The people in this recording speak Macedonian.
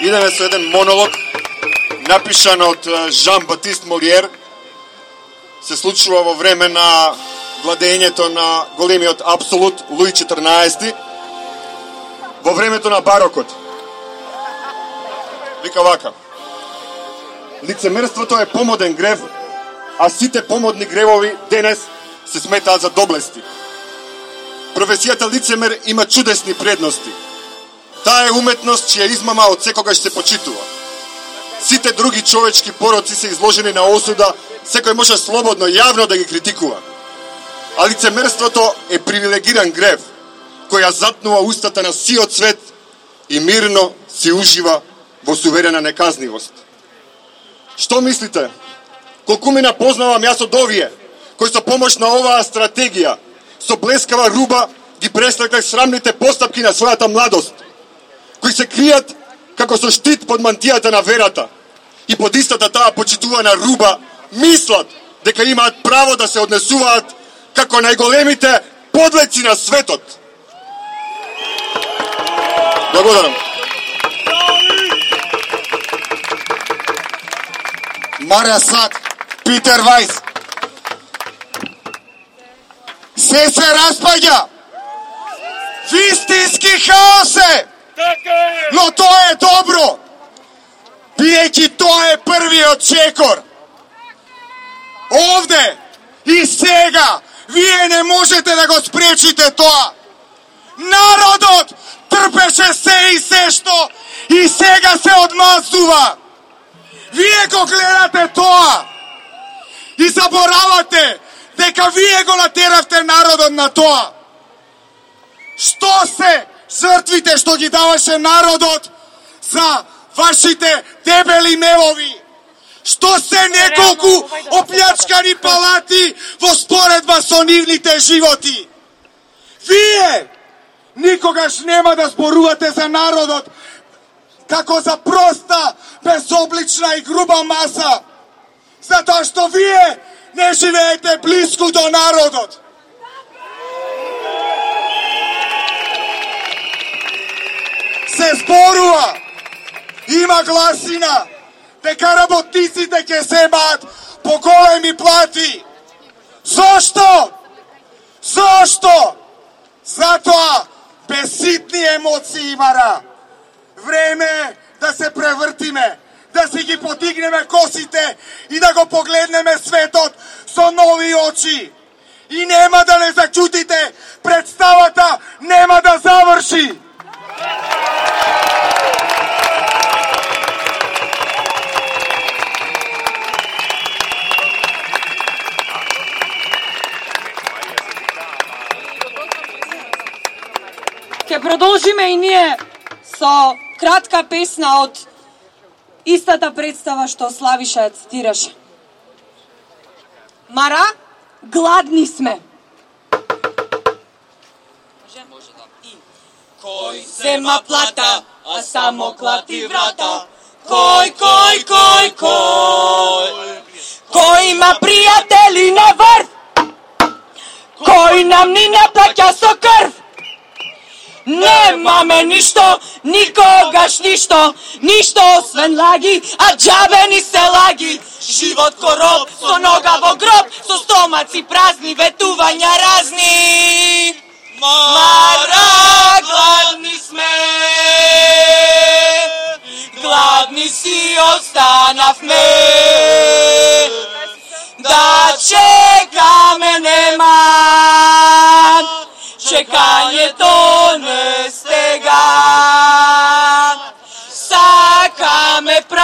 Идеме со еден монолог, напишан од Жан-Батист Молиер. Се случува во време на владењето на големиот апсолут Луи 14, во времето на барокот. Вика вака: лицемерството е помоден грев, а сите помодни гревови денес се сметаат за доблести. Професијата лицемер има чудесни предности. Таа е уметност чија измама од секогаш се почитува. Сите други човечки пороци се изложени на осуда, секој може слободно, јавно да ги критикува. А лицемерството е привилегиран грев, која затнува устата на сиот свет и мирно си ужива во суверена неказнивост. Што мислите? Колку мина познавам јас од овие, кои со помош на оваа стратегија, со блескава руба ги преслекле срамните постапки на својата младост, кои се кријат како со штит под мантијата на верата и под истата таа почитувана руба мислат дека имаат право да се однесуваат како најголемите подлеци на светот. Благодарам. Марија Сак, Питер Вајс. Се распаѓа. Вистински хаос е. Но тоа е добро. Биејќи тоа е првиот чекор. Овде и сега вие не можете да го спречите тоа. Народот трпеше се и се што и сега се одмазува. Вие го гледате тоа и заборавате дека вие го натеравте народот на тоа. Што се жртвите што ги даваше народот за вашите дебели мевови? Што се неколку оплячкани палати во споредба со нивните животи? Вие никогаш нема да зборувате за народот како за проста, безоблична и груба маса, затоа што вие не живеете близко до народот. Се зборува, има гласина, дека работниците ќе земаат поголеми плати. Зошто? Зошто? Затоа безситни емоции, Мара. Време е да се превртиме, да си ги подигнеме косите и да го погледнеме светот со нови очи. И нема да не зачутите, представата нема да заврши. Ке продолжиме и ние со кратка песна од истата представа што Славиша ја цитираше. Мара, гладни сме. Кој зема плата, а само клати врата? Кој? Кој има пријатели на врв? Кој нам ни не плаќа со крв? Немаме ништо, никогаш ништо, ништо освен лаги, а џабе ни се лаги. Живот ко роб, со нога во гроб, со стомаци празни, ветувања разни. Мара, гладни сме, гладни си останавме, да чекаме нема, чекањето не стега, сакаме